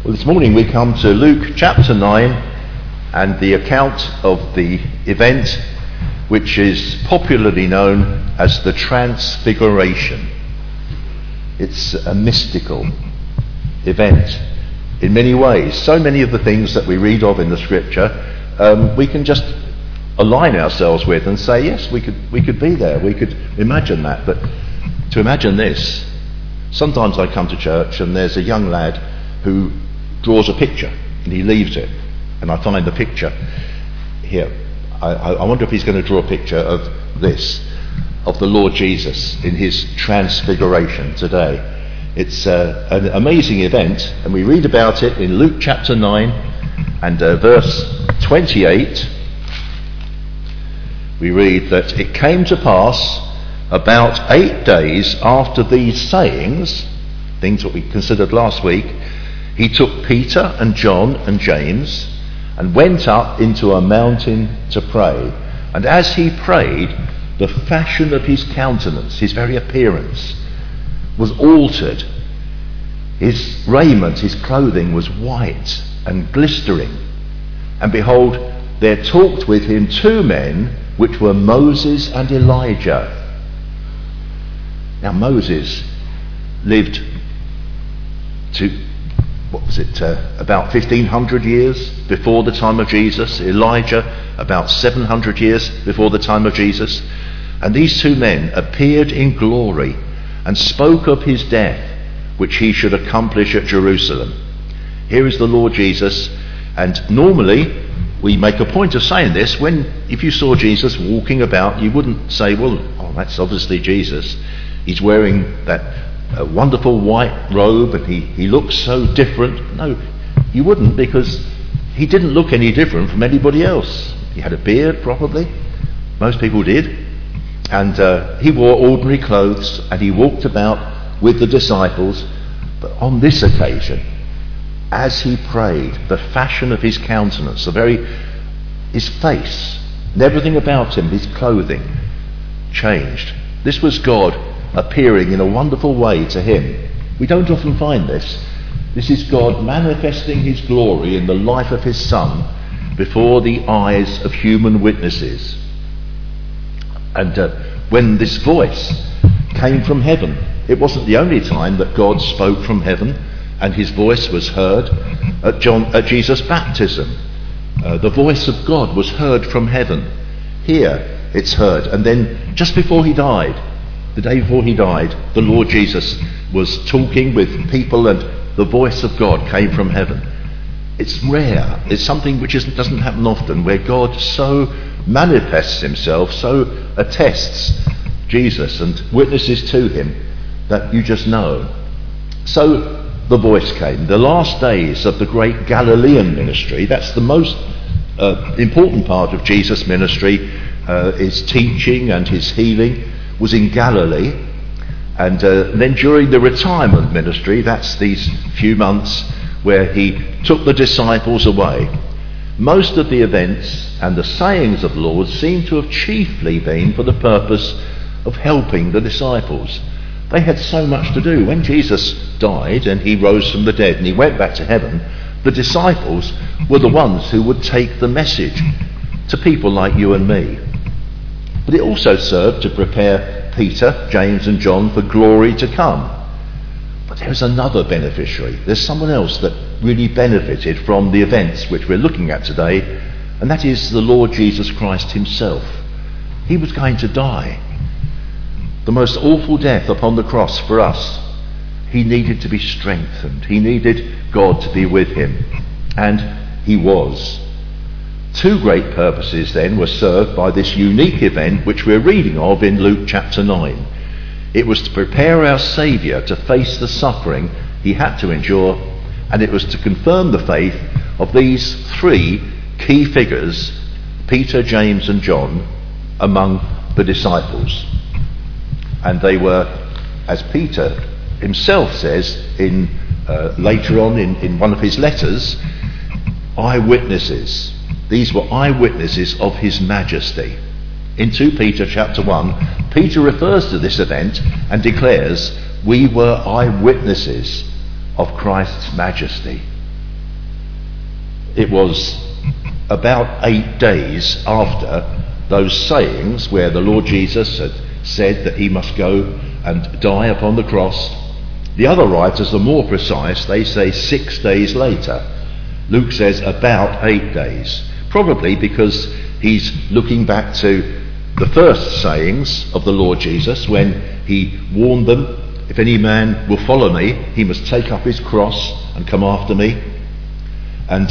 Well, this morning we come to Luke chapter 9 and the account of the event which is popularly known as the Transfiguration. It's a mystical event in many ways. So many of the things that we read of in the scripture we can just align ourselves with and say, yes, we could be there, we could imagine that. But to imagine this, sometimes I come to church and there's a young lad who draws a picture and he leaves it, and I find the picture here. I wonder if he's going to draw a picture of this, of the Lord Jesus in his transfiguration today. It's an amazing event, and we read about it in Luke chapter 9 and verse 28. We read that it came to pass about 8 days after these sayings, things that we considered last week, he took Peter and John and James and went up into a mountain to pray. And as he prayed, the fashion of his countenance, his very appearance, was altered. His raiment, his clothing was white and glistering. And behold, there talked with him 2 men, which were Moses and Elijah. Now Moses lived to about 1500 years before the time of Jesus. Elijah about 700 years before the time of Jesus. And these 2 men appeared in glory and spoke of his death, which he should accomplish at Jerusalem. Here is the Lord Jesus, and normally we make a point of saying this if you saw Jesus walking about, you wouldn't say, well, that's obviously Jesus. He's wearing that wonderful white robe and he looks so different. No, you wouldn't, because he didn't look any different from anybody else. He had a beard, probably. Most people did. And he wore ordinary clothes and he walked about with the disciples. But on this occasion, as he prayed, the fashion of his countenance, his face, and everything about him, his clothing, changed. This was God appearing in a wonderful way to him. We don't often find this. This is God manifesting his glory in the life of his Son before the eyes of human witnesses. And when this voice came from heaven, it wasn't the only time that God spoke from heaven and his voice was heard at Jesus' baptism. The voice of God was heard from heaven. Here it's heard. And then just before he died, the day before he died, the Lord Jesus was talking with people and the voice of God came from heaven. It's rare. It's something which doesn't happen often, where God so manifests himself, so attests Jesus and witnesses to him that you just know. So the voice came. The last days of the great Galilean ministry, that's the most important part of Jesus' ministry, his teaching and his healing, was in Galilee. And then during the retirement ministry, that's these few months where he took the disciples away, most of the events and the sayings of the Lord seem to have chiefly been for the purpose of helping the disciples. They had so much to do. When Jesus died and he rose from the dead and he went back to heaven, the disciples were the ones who would take the message to people like you and me. But it also served to prepare Peter, James and John for glory to come. But there's another beneficiary. There's someone else that really benefited from the events which we're looking at today, and that is the Lord Jesus Christ himself. He was going to die. The most awful death upon the cross for us. He needed to be strengthened. He needed God to be with him. And he was. 2 great purposes then were served by this unique event which we're reading of in Luke chapter 9. It was to prepare our Saviour to face the suffering he had to endure, and it was to confirm the faith of these 3 key figures, Peter, James and John, among the disciples. And they were, as Peter himself says later on in one of his letters, eyewitnesses. These were eyewitnesses of his majesty. In 2 Peter chapter 1, Peter refers to this event and declares, we were eyewitnesses of Christ's majesty. it was about 8 days after those sayings where the Lord Jesus had said that he must go and die upon the cross. The other writers are more precise. They say 6 days later. Luke says about 8 days. Probably because he's looking back to the first sayings of the Lord Jesus when he warned them, if any man will follow me, he must take up his cross and come after me. And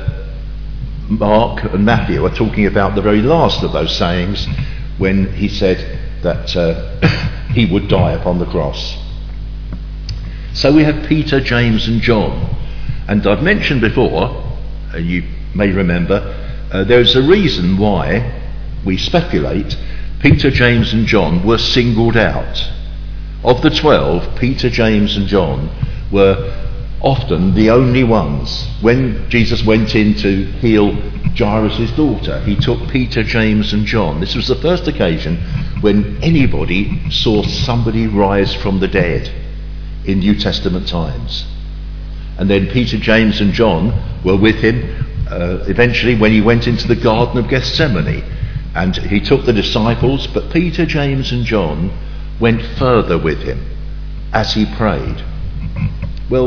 Mark and Matthew are talking about the very last of those sayings when he said that he would die upon the cross. So we have Peter, James and John. And I've mentioned before, you may remember, there's a reason why we speculate Peter, James and John were singled out. Of the 12, Peter, James and John were often the only ones. When Jesus went in to heal Jairus' daughter, he took Peter, James and John. This was the first occasion when anybody saw somebody rise from the dead in New Testament times. And then Peter, James and John were with him eventually when he went into the Garden of Gethsemane. And he took the disciples, but Peter, James and John went further with him as he prayed. Well,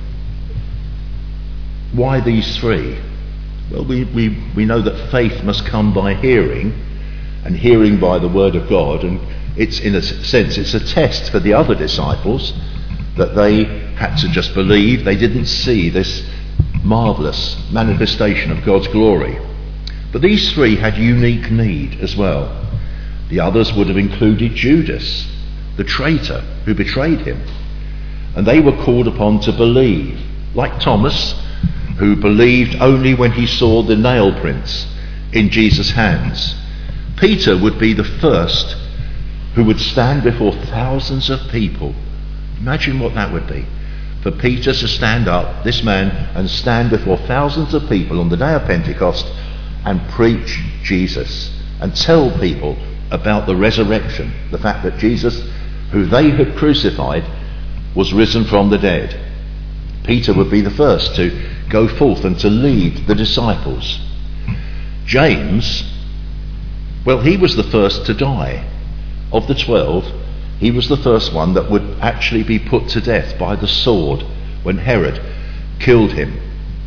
why these three? Well, we know that faith must come by hearing, and hearing by the word of God, and it's, in a sense, it's a test for the other disciples that they had to just believe. They didn't see this marvellous manifestation of God's glory. But these three had unique need as well. The others would have included Judas, the traitor who betrayed him. And they were called upon to believe, like Thomas, who believed only when he saw the nail prints in Jesus' hands. Peter would be the first who would stand before thousands of people. Imagine what that would be. For Peter to stand up, this man, and stand before thousands of people on the day of Pentecost and preach Jesus and tell people about the resurrection, the fact that Jesus, who they had crucified, was risen from the dead. Peter would be the first to go forth and to lead the disciples. James, well, he was the first to die. Of the 12, he was the first one that would actually be put to death by the sword when Herod killed him.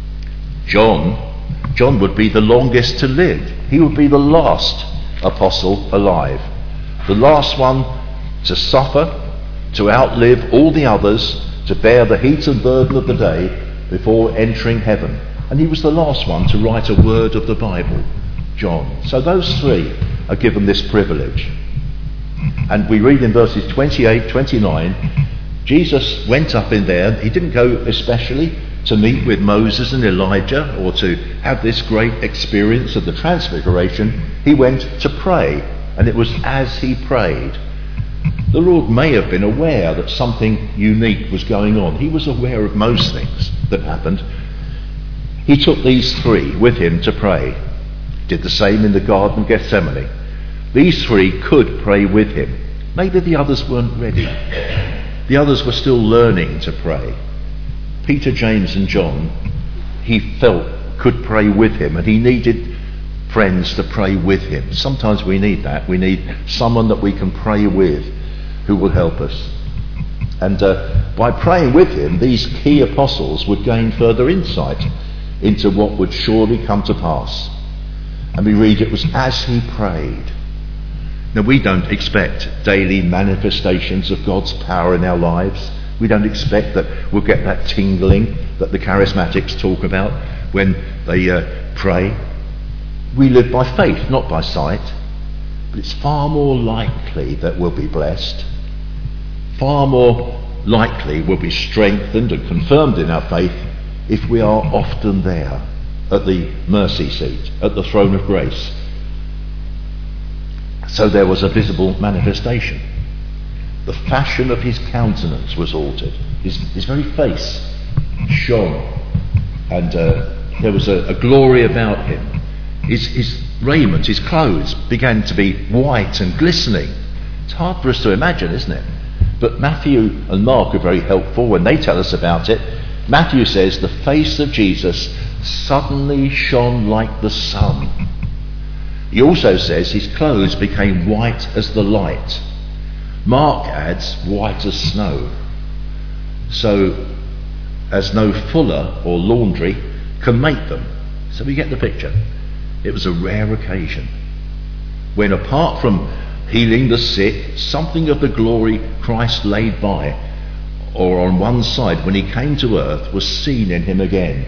John would be the longest to live. He would be the last apostle alive, the last one to suffer, to outlive all the others, to bear the heat and burden of the day before entering heaven. And he was the last one to write a word of the Bible, John. So those three are given this privilege. And we read in verses 28, 29, Jesus went up in there. He didn't go especially to meet with Moses and Elijah or to have this great experience of the transfiguration. He went to pray, and it was as he prayed. The Lord may have been aware that something unique was going on. He was aware of most things that happened. He took these three with him to pray. Did the same in the Garden of Gethsemane. These three could pray with him. Maybe the others weren't ready. The others were still learning to pray. Peter, James and John, he felt could pray with him, and he needed friends to pray with him. Sometimes we need that. We need someone that we can pray with who will help us. And by praying with him, these key apostles would gain further insight into what would surely come to pass. And we read it was as he prayed. Now, we don't expect daily manifestations of God's power in our lives. We don't expect that we'll get that tingling that the charismatics talk about when they pray. We live by faith, not by sight. But it's far more likely that we'll be blessed. Far more likely we'll be strengthened and confirmed in our faith if we are often there at the mercy seat, at the throne of grace. So there was a visible manifestation. The fashion of his countenance was altered. His very face shone, and there was a glory about him. His raiment, his clothes began to be white and glistening. It's hard for us to imagine, isn't it? But Matthew and Mark are very helpful when they tell us about it. Matthew says the face of Jesus suddenly shone like the sun. He also says his clothes became white as the light. Mark adds, white as snow. So as no fuller or laundry can make them. So we get the picture. It was a rare occasion when, apart from healing the sick, something of the glory Christ laid by, or on one side when he came to earth, was seen in him again.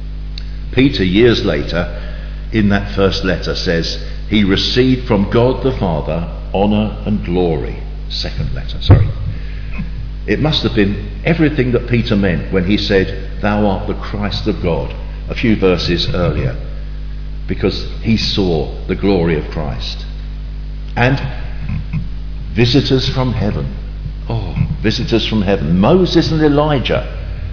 Peter, years later, in that first letter, says he received from God the Father honour and glory. Second letter, sorry. It must have been everything that Peter meant when he said, "Thou art the Christ of God," a few verses earlier, because he saw the glory of Christ. And visitors from heaven. Oh, visitors from heaven. Moses and Elijah.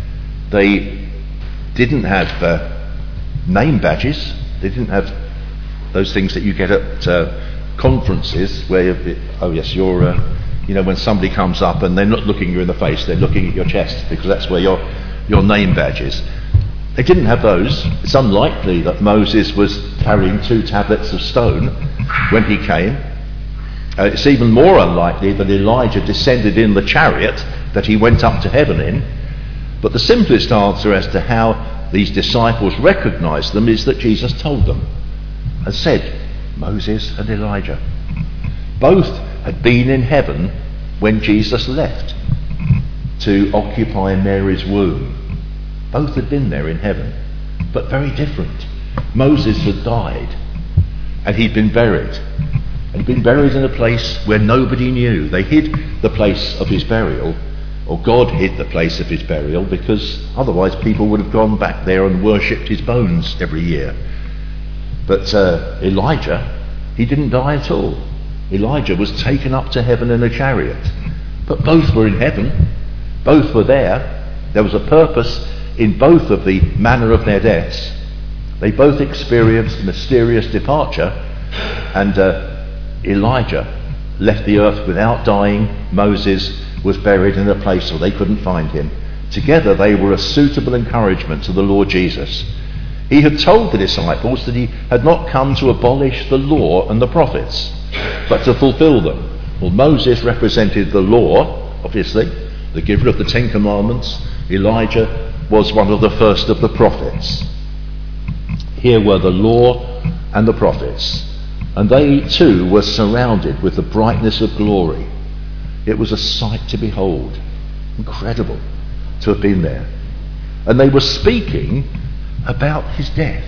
They didn't have name badges. They didn't have those things that you get at conferences where, you're, when somebody comes up and they're not looking you in the face, they're looking at your chest, because that's where your name badge is. They didn't have those. It's unlikely that Moses was carrying 2 tablets of stone when he came. It's even more unlikely that Elijah descended in the chariot that he went up to heaven in. But the simplest answer as to how these disciples recognized them is that Jesus told them and said, Moses and Elijah. Both had been in heaven when Jesus left to occupy Mary's womb. Both had been there in heaven, but very different. Moses had died and he'd been buried. And he'd been buried in a place where nobody knew. They hid the place of his burial, or God hid the place of his burial, because otherwise people would have gone back there and worshipped his bones every year. But Elijah, he didn't die at all. Elijah was taken up to heaven in a chariot. But both were in heaven. Both were there. There was a purpose in both of the manner of their deaths. They both experienced mysterious departure, and Elijah left the earth without dying. Moses was buried in a place where they couldn't find him. Together they were a suitable encouragement to the Lord Jesus. He had told the disciples that he had not come to abolish the law and the prophets, but to fulfill them. Well, Moses represented the law, obviously, the giver of the 10 Commandments. Elijah was one of the first of the prophets. Here were the law and the prophets, and they too were surrounded with the brightness of glory. It was a sight to behold. Incredible to have been there. And they were speaking about his death.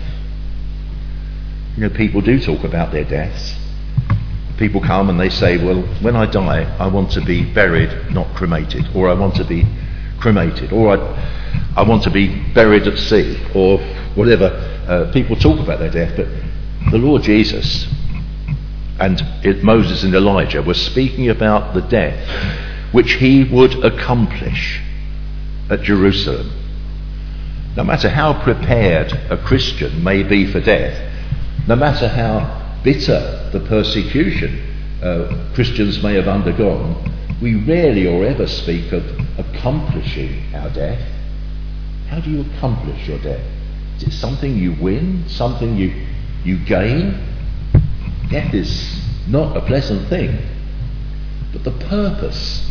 People do talk about their deaths. People come and they say, well, when I die, I want to be buried, not cremated, or I want to be cremated, or I want to be buried at sea, or whatever. People talk about their death, but the Lord Jesus and Moses and Elijah were speaking about the death which he would accomplish at Jerusalem. No matter how prepared a Christian may be for death, no matter how bitter the persecution Christians may have undergone, we rarely or ever speak of accomplishing our death. How do you accomplish your death? Is it something you win? Something you gain? Death is not a pleasant thing. But the purpose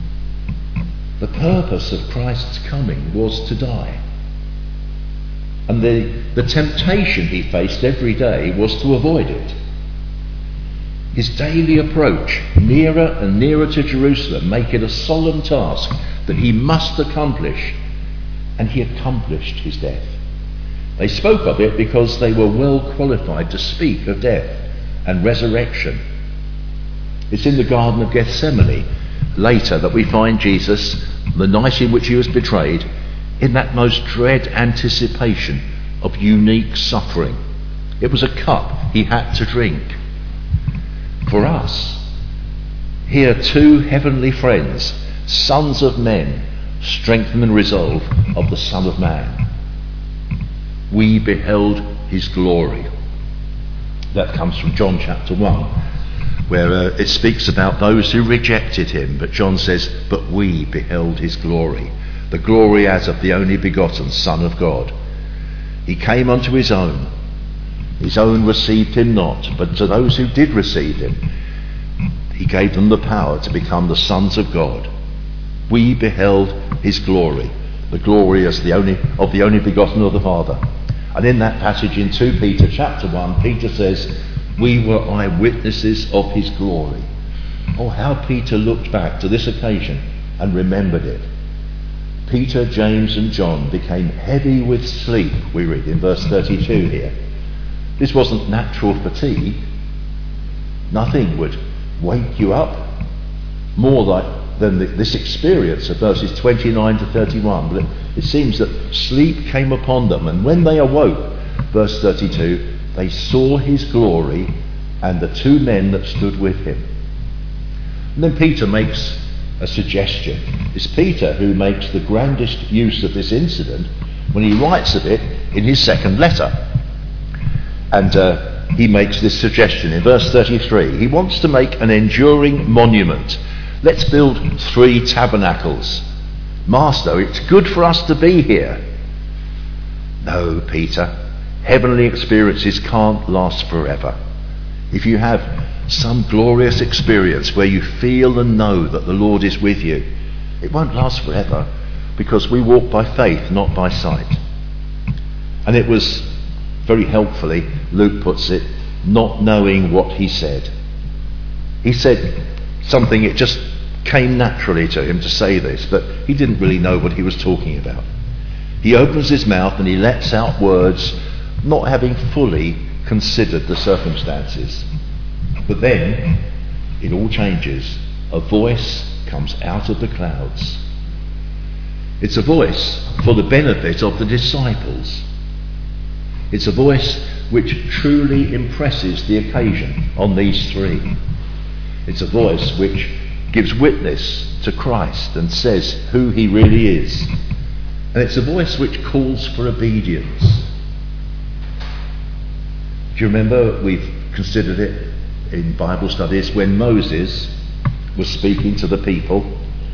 of Christ's coming was to die. And the temptation he faced every day was to avoid it. His daily approach nearer and nearer to Jerusalem make it a solemn task that he must accomplish, and he accomplished his death. They spoke of it because they were well qualified to speak of death and resurrection. It's in the Garden of Gethsemane later that we find Jesus, the night in which he was betrayed, in that most dread anticipation of unique suffering. It was a cup he had to drink. For us, here 2 heavenly friends, sons of men, strength and resolve of the Son of Man. We beheld his glory. That comes from John chapter 1, where it speaks about those who rejected him. But John says, but we beheld his glory, the glory as of the only begotten Son of God. He came unto his own. His own received him not, but to those who did receive him, he gave them the power to become the sons of God. We beheld his glory, the glory as the only begotten of the Father. And in that passage in 2 Peter chapter 1, Peter says, we were eyewitnesses of his glory. Oh, how Peter looked back to this occasion and remembered it. Peter, James and John became heavy with sleep, we read in verse 32 here. This wasn't natural fatigue. Nothing would wake you up more than this experience of verses 29 to 31. But it seems that sleep came upon them, and when they awoke, verse 32, they saw his glory and the two men that stood with him. And then Peter makes a suggestion. It's Peter who makes the grandest use of this incident when he writes of it in his second letter. And he makes this suggestion in verse 33. He wants to make an enduring monument. Let's build 3 tabernacles. Master, it's good for us to be here. No, Peter, heavenly experiences can't last forever. If you have some glorious experience where you feel and know that the Lord is with you, it won't last forever, because we walk by faith, not by sight. And it was, very helpfully, Luke puts it, not knowing what he said. He said something, it just came naturally to him to say this, but he didn't really know what he was talking about. He opens his mouth and he lets out words, not having fully considered the circumstances. But then it all changes. A voice comes out of the clouds. It's a voice for the benefit of the disciples. It's a voice which truly impresses the occasion on these 3. It's a voice which gives witness to Christ and says who he really is. And it's a voice which calls for obedience. Do you remember, we've considered it in Bible studies, when Moses was speaking to the people,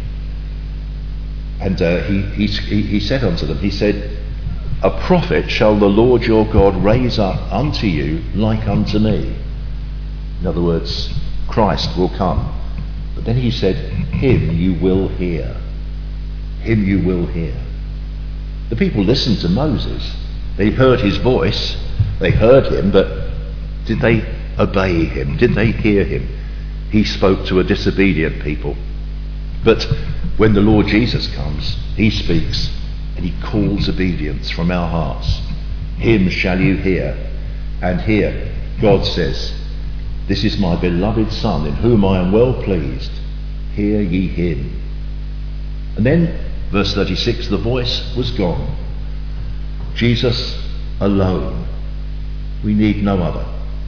and he said unto them, he said, a prophet shall the Lord your God raise up unto you like unto me. In other words, Christ will come. But then he said, him you will hear. Him you will hear. The people listened to Moses. They heard his voice. They heard him, but did they obey him? Did they hear him? He spoke to a disobedient people. But when the Lord Jesus comes, he speaks and he calls obedience from our hearts. Him shall you hear. And here God says, this is my beloved Son, in whom I am well pleased. Hear ye him. And then, verse 36, the voice was gone. Jesus alone. We need no other.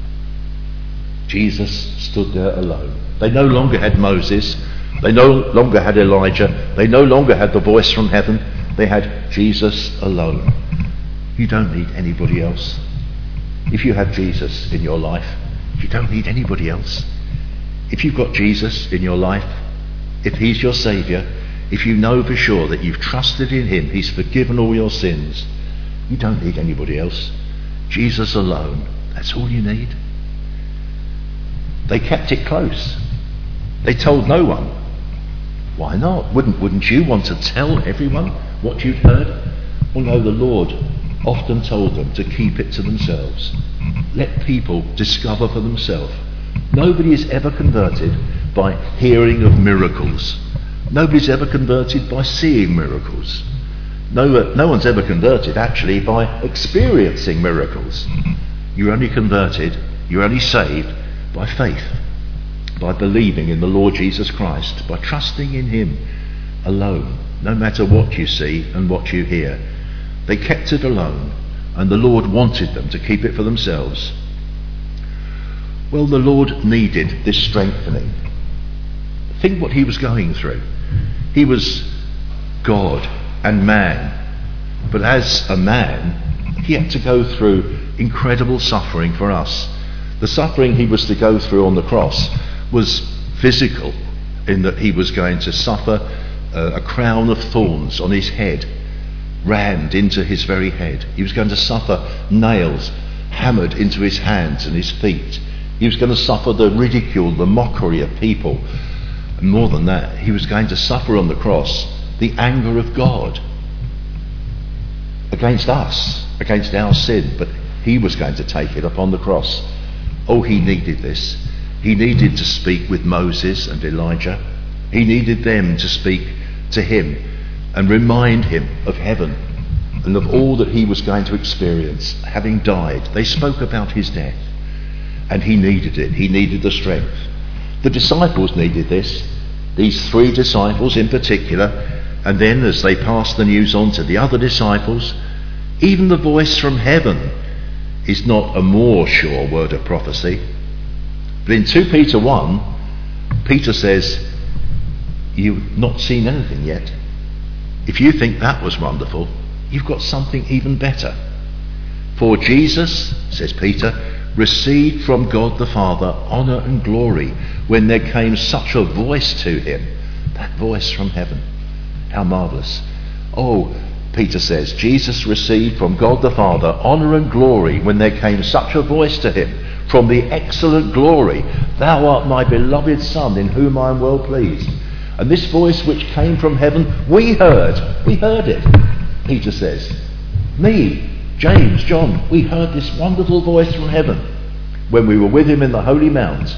Jesus stood there alone. They no longer had Moses. They no longer had Elijah. They no longer had the voice from heaven. They had Jesus alone. You don't need anybody else. If you have Jesus in your life, you don't need anybody else. If you've got Jesus in your life, if he's your Saviour, if you know for sure that you've trusted in him, he's forgiven all your sins, you don't need anybody else. Jesus alone. That's all you need. They kept it close. They told no one. Why not? Wouldn't you want to tell everyone what you'd heard? Well, no, the Lord often told them to keep it to themselves. Let people discover for themselves. Nobody is ever converted by hearing of miracles. Nobody's ever converted by seeing miracles. No one's ever converted actually by experiencing miracles. You're only converted, you're only saved by faith, by believing in the Lord Jesus Christ, by trusting in him alone, no matter what you see and what you hear. They kept it alone, and the Lord wanted them to keep it for themselves. Well, the Lord needed this strengthening. Think what he was going through. He was God and man, but as a man, he had to go through incredible suffering for us. The suffering he was to go through on the cross was physical, in that he was going to suffer a crown of thorns on his head. rammed into his very head. He was going to suffer nails hammered into his hands and his feet. He was going to suffer the ridicule, the mockery of people. And more than that, he was going to suffer on the cross the anger of God against us, against our sin. But he was going to take it upon the cross. Oh, he needed this. He needed to speak with Moses and Elijah. He needed them to speak to him and remind him of heaven and of all that he was going to experience, having died. They spoke about his death, and he needed it. He needed the strength. The disciples needed this, these 3 disciples in particular, and then as they passed the news on to the other disciples, even the voice from heaven is not a more sure word of prophecy. But in 2 Peter 1, Peter says, you've not seen anything yet. If you think that was wonderful, you've got something even better. For Jesus, says Peter, received from God the Father honour and glory when there came such a voice to him. That voice from heaven. How marvellous. Oh, Peter says, Jesus received from God the Father honour and glory when there came such a voice to him from the excellent glory, thou art my beloved Son in whom I am well pleased. And this voice which came from heaven, we heard it, Peter says. Me, James, John, we heard this wonderful voice from heaven when we were with him in the Holy Mount.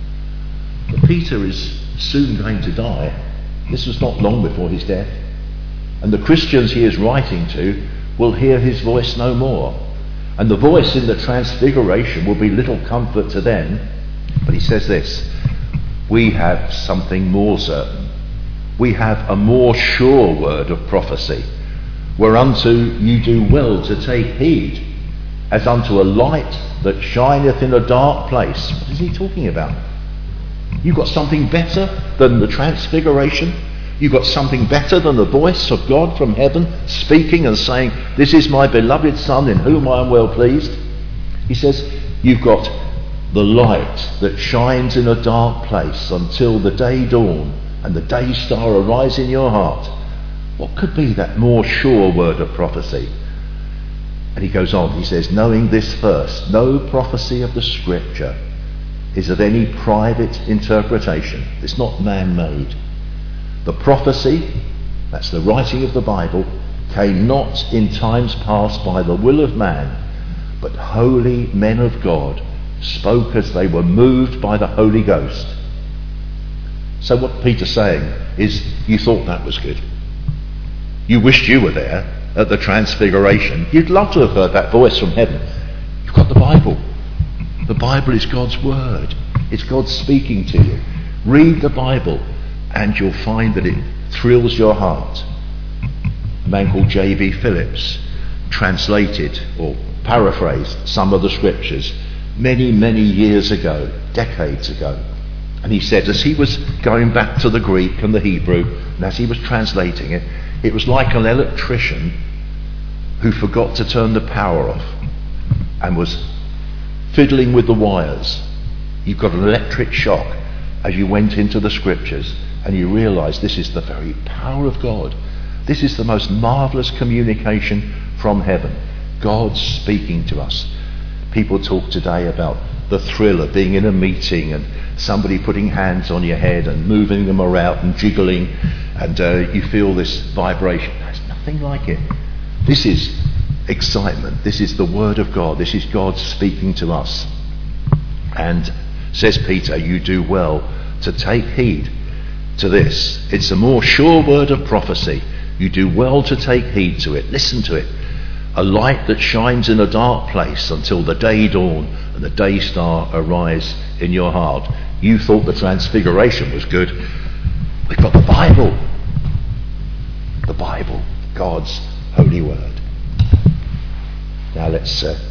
But Peter is soon going to die. This was not long before his death. And the Christians he is writing to will hear his voice no more. And the voice in the transfiguration will be little comfort to them. But he says this, we have something more certain. We have a more sure word of prophecy, whereunto you do well to take heed, as unto a light that shineth in a dark place. What is he talking about? You've got something better than the transfiguration? You've got something better than the voice of God from heaven speaking and saying, this is my beloved Son in whom I am well pleased? He says, you've got the light that shines in a dark place until the day dawn and the day star arise in your heart. What could be that more sure word of prophecy? And he goes on, he says, knowing this first, no prophecy of the Scripture is of any private interpretation. It's not man-made. The prophecy, that's the writing of the Bible, came not in times past by the will of man, but holy men of God spoke as they were moved by the Holy Ghost. So what Peter's saying is, you thought that was good. You wished you were there at the transfiguration. You'd love to have heard that voice from heaven. You've got the Bible. The Bible is God's word. It's God speaking to you. Read the Bible and you'll find that it thrills your heart. A man called J.B. Phillips translated or paraphrased some of the scriptures many, many years ago, decades ago. And he said, as he was going back to the Greek and the Hebrew, and as he was translating it, it was like an electrician who forgot to turn the power off and was fiddling with the wires. You got an electric shock as you went into the scriptures and you realised this is the very power of God. This is the most marvellous communication from heaven. God speaking to us. People talk today about the thrill of being in a meeting and somebody putting hands on your head and moving them around and jiggling, and you feel this vibration. There's nothing like it. This is excitement. This is the word of God. This is God speaking to us. And says Peter, you do well to take heed to this. It's a more sure word of prophecy. You do well to take heed to it. Listen to it. A light that shines in a dark place until the day dawn and the day star arise in your heart. You thought the transfiguration was good. We've got the Bible. The Bible, God's holy word. Now let's